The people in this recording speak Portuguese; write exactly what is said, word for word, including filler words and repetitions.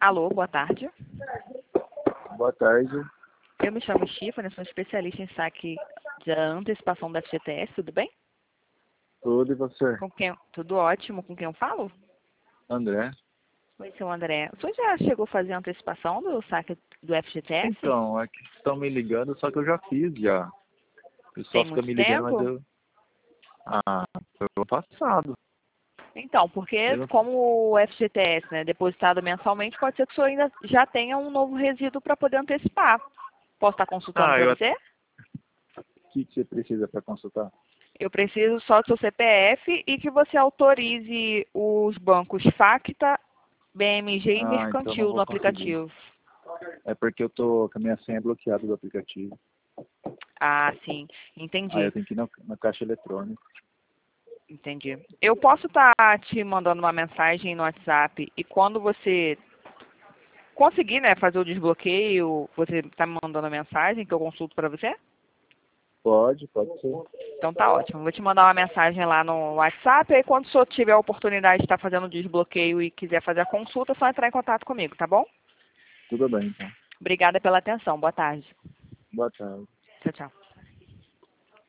Alô, boa tarde. Boa tarde. Eu me chamo Stephanie, sou especialista em saque de antecipação da F G T S, tudo bem? Tudo e você? Com quem? Tudo ótimo, com quem eu falo? André? Oi, seu André. O senhor já chegou a fazer a antecipação do saque do F G T S? Então, é que estão me ligando, só que eu já fiz já. O pessoal Tem fica muito me ligando, mas tempo? eu... Ah, foi o ano passado. Então, porque Eu... como o F G T S, né, depositado mensalmente, pode ser que o senhor ainda já tenha um novo resíduo para poder antecipar. Posso estar consultando Ah, para eu... você? O que, que você precisa para consultar? Eu preciso só do seu C P F e que você autorize os bancos Facta, B M G e Ah, então não Mercantil no vou conseguir. aplicativo. É porque eu tô com a minha senha bloqueada do aplicativo. Ah, sim. Aí Entendi. eu tenho que ir na, na caixa eletrônica. Entendi. Eu posso estar te mandando uma mensagem no WhatsApp e quando você conseguir, né, fazer o desbloqueio, você está me mandando a mensagem que eu consulto para você? Pode, pode ser. Então tá ótimo. Vou te mandar uma mensagem lá no WhatsApp e aí quando o senhor tiver a oportunidade de estar fazendo o desbloqueio e quiser fazer a consulta, é só entrar em contato comigo, tá bom? Tudo bem, então. Obrigada pela atenção. Boa tarde. Boa tarde. Tchau, tchau.